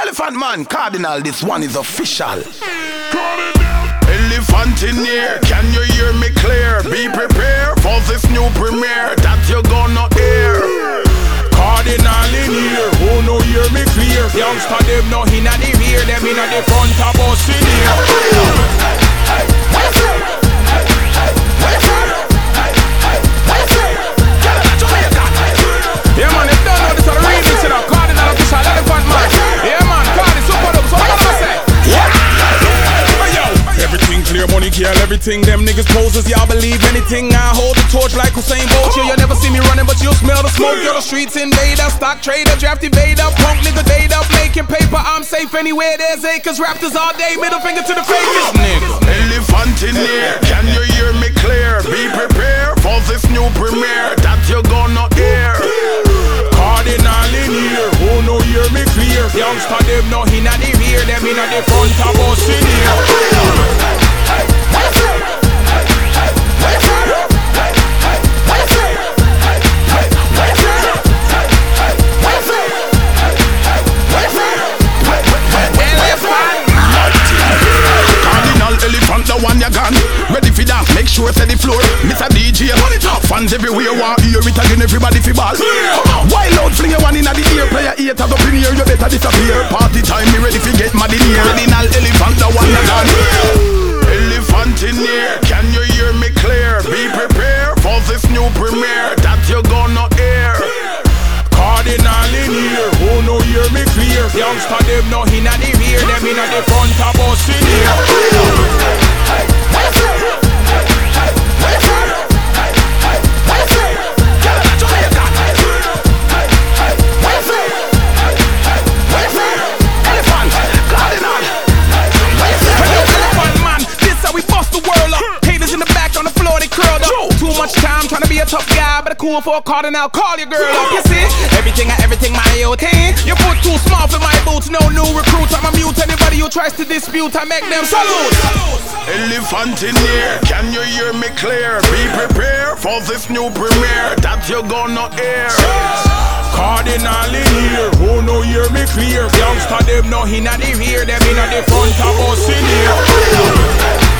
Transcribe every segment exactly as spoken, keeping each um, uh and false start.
Elephant Man, Cardinal, this one is official. Elephant in here, can you hear me clear? Be prepared for this new premiere that you're gonna hear. Cardinal in here, who know hear me clear? Youngster them know he not the rear, them in the front of us in here. Yeah man, if don't know this is a remix in a Cardinal official Elephant Man. Yeah man, Cardinal super dope, so what am I say? Yeah. Everything clear, money kill everything. Them niggas poses, y'all believe anything. I hold the torch like Usain Bolt. Yeah, you never see me running, but you'll smell the smoke. You're the streets invader, stock trader, drafty vader, punk nigga date up, making paper. I'm safe anywhere there's acres. Raptors all day, middle finger to the fakest nigga. Elephant in here, can you hear me clear? Be prepared for this new premiere that you're gonna hear. Cardinal in here, who know hear me clear? Youngster them know he not the rear, them in the front of us in here. Elephant, the one you gone. Ready for that, make sure say the floor. Mister D J, fans everywhere want hear it again, everybody fi ball. Wild out, fling your one in the ear. Player eight of the premier, you better disappear. Party time, me ready fi get mad in here. Cardinal elephant, the one you gone. Elephant in here, can you hear me clear? Be prepared for this new premiere that you're gonna hear. Cardinal in here, who know hear me clear? Youngster them know he not the rear, them in the front of us in here. Trying to be a tough guy, but a cool for a Cardinal. Call your girl up, you see? Everything, everything, my A O T. Your foot too small for my boots. No new recruits. I'm a mute. Anybody who tries to dispute, I make them salute. Elephant in here, can you hear me clear? Be prepared for this new premiere that you're gonna hear. Cardinal in here, who know hear me clear? Youngster them know he not the rear, them in the front of us in here.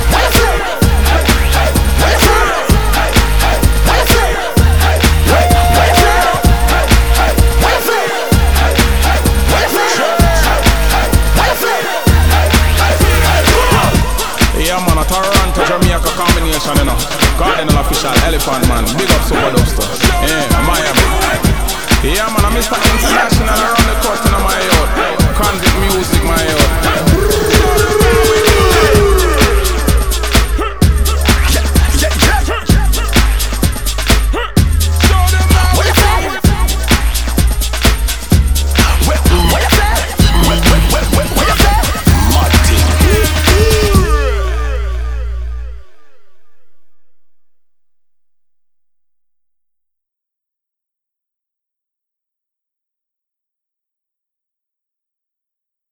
Yeah man, a Toronto, Jamaica combination, you know. Cardinal official, Elephant Man, big up super dubster. Yeah, Miami. Yeah man, I'm Mister International around the court in Miami.